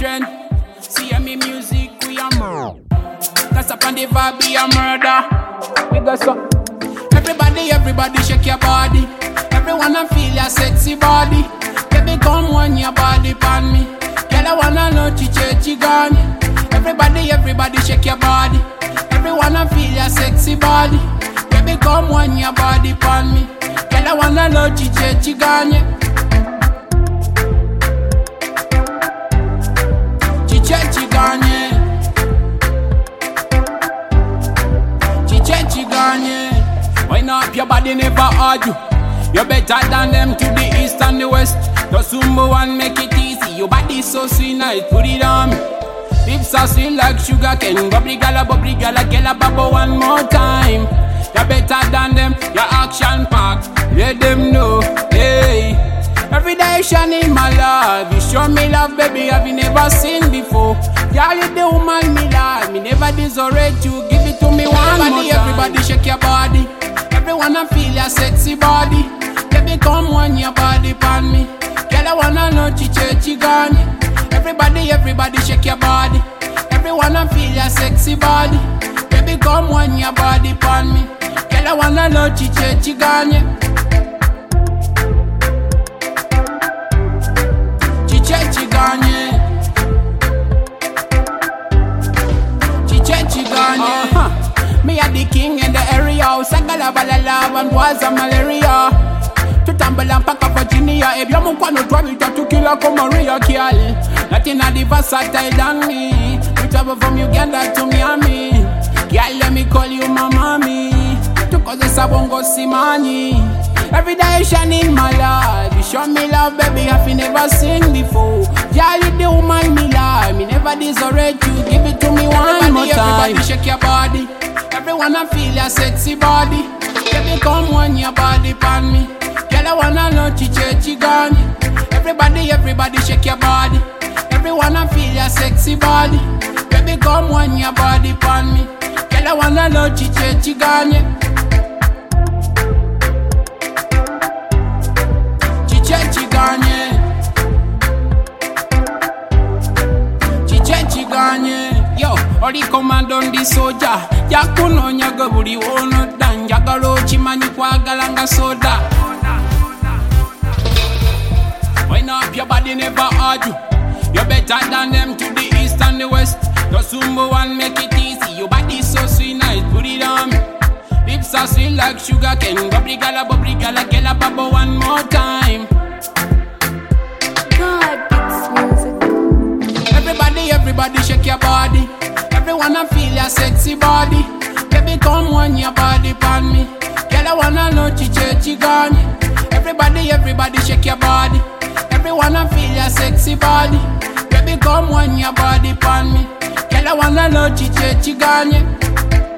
strength. See me music, we are murder. Cause up on the vibe, we are murder. We go so. Everybody shake your body. Everyone I feel your sexy body. Baby, come on your body pan me. Girl, I wanna know chiche gone. Everybody shake your body. Everyone I feel your sexy body. Baby, come on your body pan me. Girl, I wanna know chiche gone. Chiche gone. Chiche gone. Wind up your body, never argue. You're better than them to the east and the west. No sumbo one, make it easy. Your body so sweet, nice, put it on me. Lips are sweet like sugar cane. Bubbly gala, get a bubble one more time. You're better than them, your action pack. Let them know, hey. Every day shining my love. You show me love, baby, have you never seen before. Yeah, you the woman me love. Me never deserve you, give it to me one more time. Everybody shake your body. Everyone I feel your sexy body. Baby, come on your body pan me. Girl, I wanna know chiche gone. Everybody shake your body. Everyone I feel your sexy body. Baby, come on your body pan me. Girl, I wanna know chiche gone. Chiche gone. Chiche gone. Me a the king in the area. Sagala balala and was a malaria. To tumble and pack up Virginia. If you're no trouble to kill a Maria Kial. Nothing a the versatile than me. We travel from Uganda to Miami. Girl, let me call you my mommy. To cause this I won't go see money. Every day shining my love. You show me love, baby, I've never seen before. Girl, you the woman me love. Me never deserve you. Give it to me one more time. Everybody shake your body. Everyone I feel your sexy body. Baby, come on your body pan me. Girl, I wanna know chiche gone. Everybody shake your body. Everyone I feel your sexy body. Baby, come on your body pan me. Girl, I wanna know chiche gone. Chiche gone. Chiche gone. Yo, ori command on the soldier. Yakuno nyaga buri wono dan jagalo chimanyi kwagala nga soda. Wind up your body, never argue. You're better than them to the east and the west. No sumbo one, make it easy. Your body so sweet, nice, put it on me. Lips are sweet like sugar cane. Bubbly gala, get a bubble one more time. God, it's music. Everybody shake your body. Everyone I feel your sexy body. Baby, come on your body pan me. Girl, I wanna know chiche gone. Everybody shake your body. Everyone I feel your sexy body. Baby, come on your body pan me. Girl, I wanna know chiche gone.